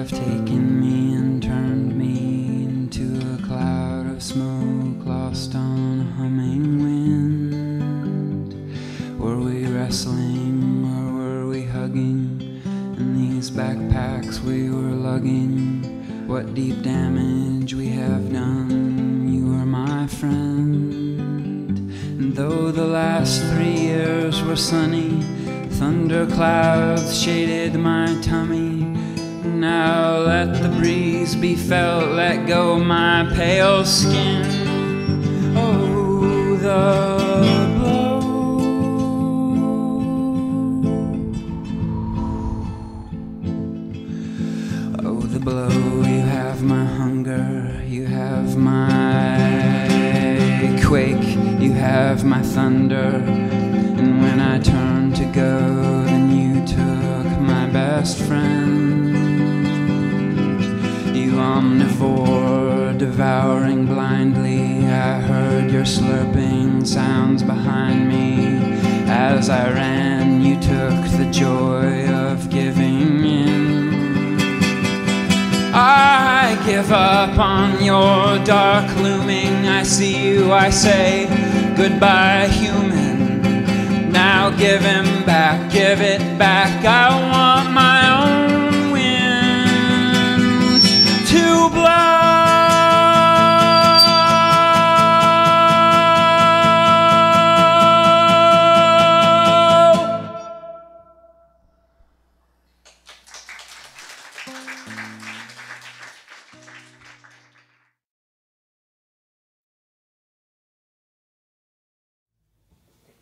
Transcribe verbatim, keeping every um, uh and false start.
have taken me and turned me into a cloud of smoke lost on a humming wind. Were we wrestling or were we hugging in these backpacks we were lugging? What deep damage we have done, you are my friend. And though the last three years were sunny, thunder clouds shaded my tummy. Now let the breeze be felt, let go my pale skin. Oh, the blow. Oh, the blow. You have my hunger, you have my quake, you have my thunder. And when I turned to go, then you took my best friend. You omnivore, devouring blindly, I heard your slurping sounds behind me. As I ran, you took the joy of giving in. I give up on your dark looming. I see you, I say, goodbye, human. Now give him back, give it back. I want my